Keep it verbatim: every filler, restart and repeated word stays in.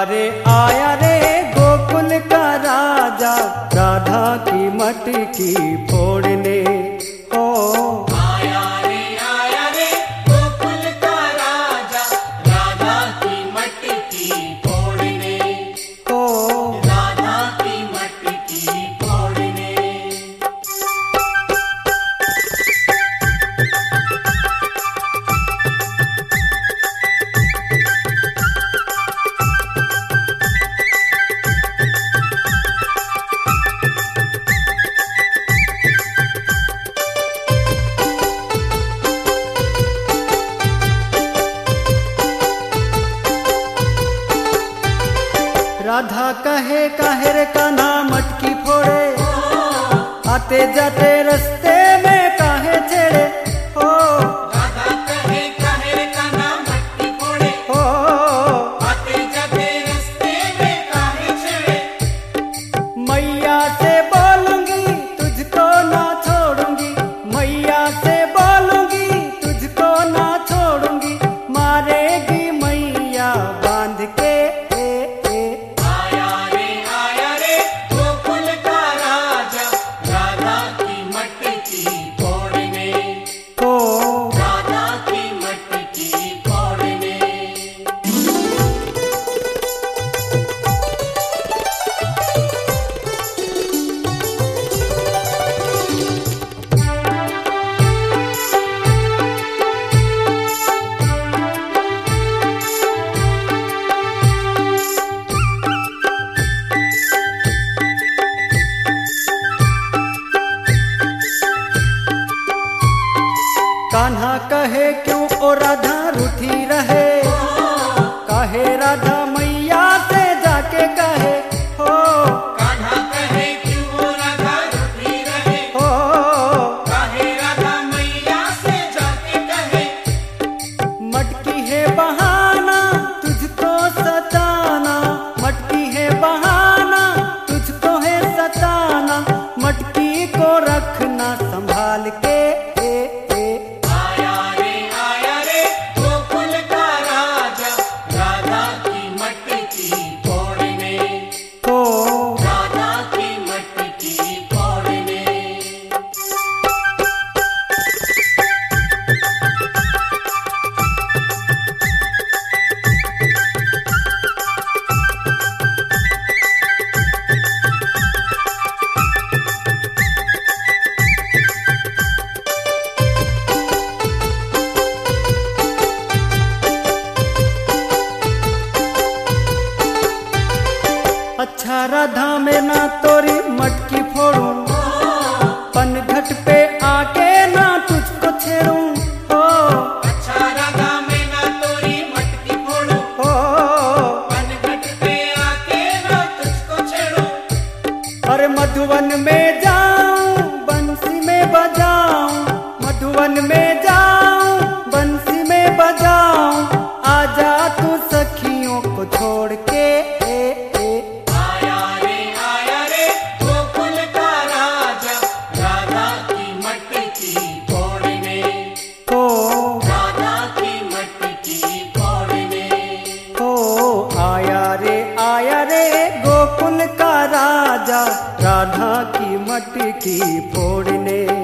रे आया रे गोकुल का राजा, राधा की मटकी फोड़ने। ओ आया रे आया रे गोकुल का राजा, राधा की मटकी फोड़ने। ओ राधा की मटकी फोड़ने। राधा कहे काहे रे कान्हा मटकी फोड़े, आते जाते रस्ते में काहे छेड़े। हो राधा कहे काहे रे कान्हा मटकी फोड़े, हो आते जाते रस्ते में काहे छेड़े। मैया से बोलूंगी तुझको ना छोड़ूंगी, मैया से बोलूंगी तुझको ना छोड़ूंगी, मारेगी मैया बांध के। आया रे आया रे गोकुल का राजा, राधा की मटकी फोड़ने। हो राधा की मटकी फोड़ने। कान्हा कहे क्यों ओ राधा रूठी रहे, काहे राधा मैया से जाके कहे। हो कान्हा कहे क्यों वो राधा रूठी रहे, हो काहे राधा मैया से जाके कहे। मटकी है बहाना तुझको सताना, मटकी है बहाना तुझको है सताना, मटकी को रखना संभाल के। आया रे आया रे गोकुल का राजा, राधा की मटकी फोड़ने। हो राधा की मटकी फोड़ने। अच्छा राधा में ना तोरी मटकी फोड़ूं, पनघट पे आके ना तुझको छेड़ूं। हो अच्छा राधा में ना तोरी मटकी फोड़ूं, हो पनघट पे आके ना तुझको छेड़ूं। अरे मधुवन में जाऊं बंसी में बजाऊं, मधुवन में जाऊं बंसी में बजाऊं, आजा तू सखियों को छोड़ के। आया रे आया रे गोकुल का राजा, राधा की मटकी फोड़ने। हो राधा की मटकी फोड़ने। हो आया रे आया रे गोकुल का राजा, राधा की मटकी फोड़ने।